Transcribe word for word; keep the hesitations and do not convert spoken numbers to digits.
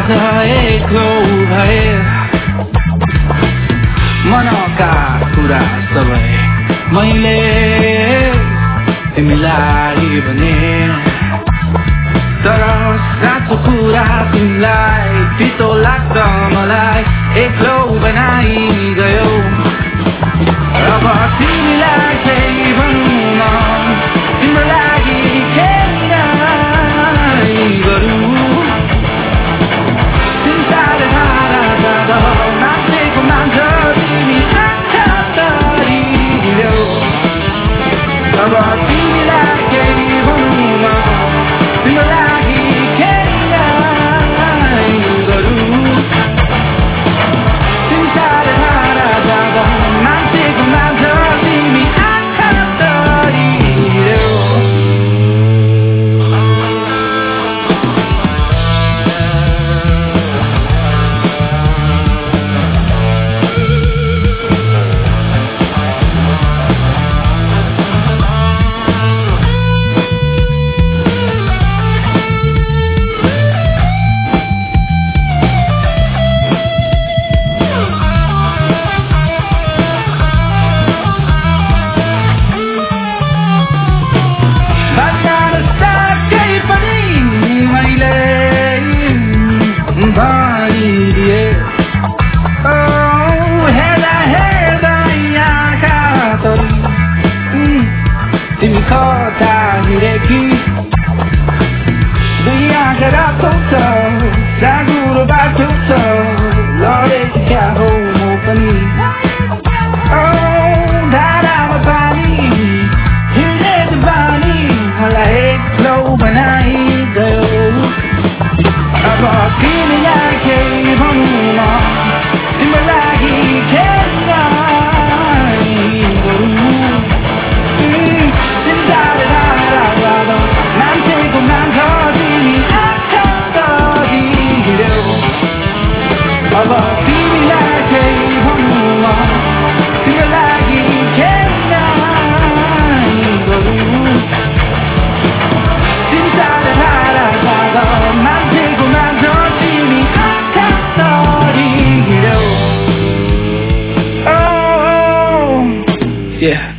आज एक्लो भए मनका कुरा सबै मैले तिमीलाई भने तर साँचो कुरा तिमीलाई पितो लाग्छ मलाई एक्लो बनाइ गयो अब तिमीलाई केही भन्नु म तिम्रो लागि केही गरौँ तिमीलाई धारा जाँदा नाचेको मान्छ तिमी आँखा तरिदेऊ अब तिमीलाई केही भन्नु म तिम्रो लागि केही गरौँ तिमीलाई धारा जाँदा नाचेको मान्छ तिमी आँखा तरिदेऊ तिमी कता हिँडेकी दुनियाँ रातो छ जागुरो बाटो छ लडेको क्या हो म पनि धारामा पानी हिँडेको बानी मलाई एक्लो बनाइ गयो अब तिमीलाई केही भन्नु म तिम्रो लागि केही मान्छेको मान्छ तिमी आँखा तरिदेऊ अब तिमीलाई केही भन्नु म तिम्रो लागि केही गरौँ तिमीलाई धारा जाँदा मान्छेको मान्छ तिमी आँखा तरिदेऊ Oh, yeah.